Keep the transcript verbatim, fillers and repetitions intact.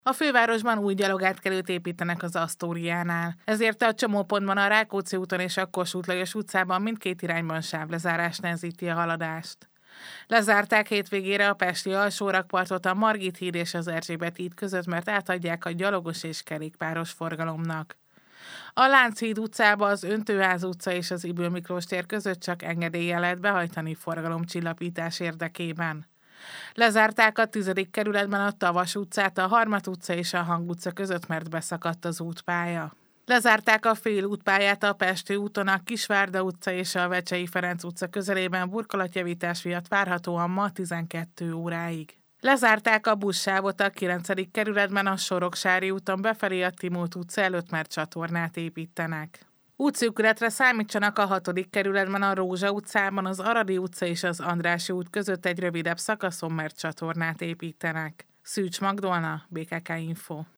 A fővárosban új gyalogátkelőt építenek az Asztóriánál. Ezért a csomópontban a Rákóczi úton és a Kossuth Lajos utcában mindkét irányban sávlezárás nehezíti a haladást. Lezárták hétvégére a pesti alsórakpartot a Margit híd és az Erzsébet híd között, mert átadják a gyalogos és kerékpáros forgalomnak. A Lánchíd utcába az Öntőház utca és az Ybl Miklós tér között csak engedéllyel lehet behajtani forgalomcsillapítás érdekében. Lezárták a tizedik kerületben a Tavas utcát, a Harmat utca és a Hang utca között, mert beszakadt az útpálya. Lezárták a félútpályát a Pesti úton, a Kisvárda utca és a Vecsei Ferenc utca közelében burkolatjavítás miatt várhatóan ma tizenkét óráig. Lezárták a buszsávot a kilencedik kerületben a Soroksári úton befelé a Timót utca előtt, mert csatornát építenek. Útszűkületre számítsanak a hatodik kerületben a Rózsa utcában, az Aradi utca és az Andrássy út között egy rövidebb szakaszon, mert csatornát építenek. Szűcs Magdolna, bé ká ká Info.